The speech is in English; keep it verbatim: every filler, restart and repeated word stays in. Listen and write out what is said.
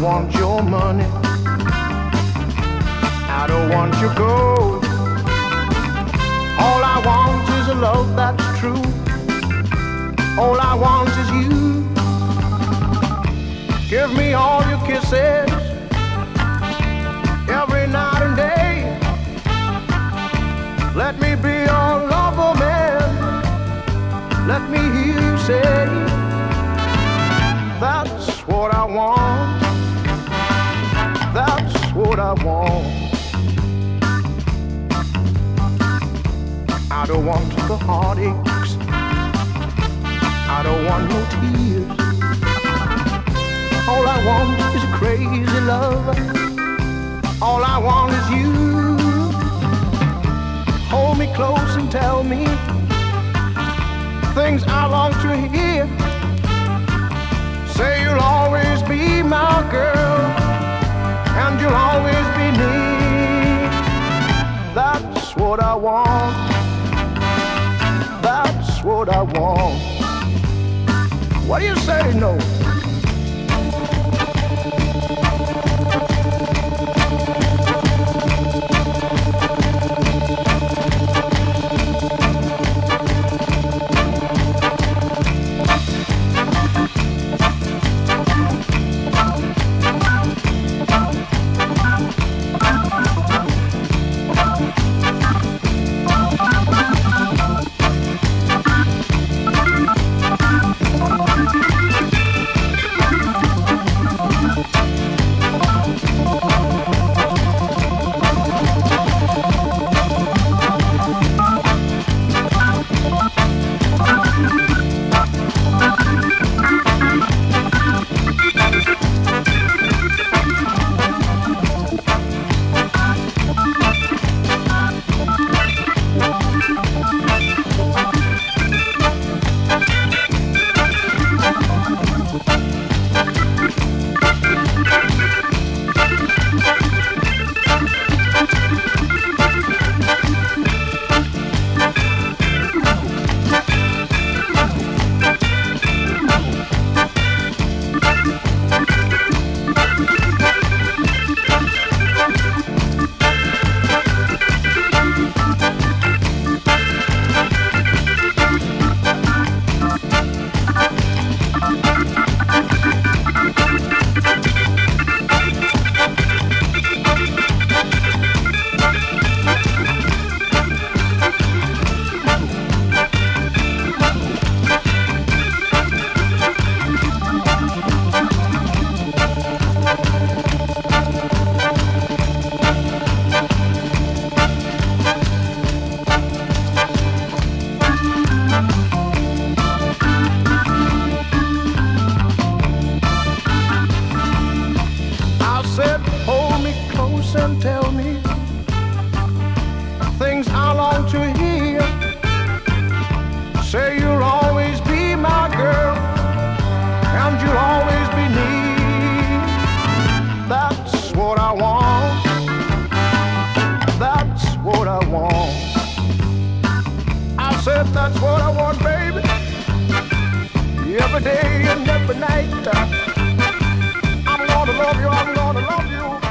want your money, I don't want your gold. All I want is a love that's true. All I want is you. Give me all your kisses every night and day. Let me be your lover, man. Let me hear you say, that's what I want. That's what I want. I don't want the heartaches, I don't want no tears. All I want is a crazy love. All I want is you. Hold me close and tell me things I long to hear. Say you'll always be my girl, and you'll always be near. That's what I want. That's what I want. What do you say, no? And tell me things I long to hear. Say you'll always be my girl, and you'll always be near. That's what I want. That's what I want. I said that's what I want, baby. Every day and every night. I'm gonna love you, I'm gonna love you.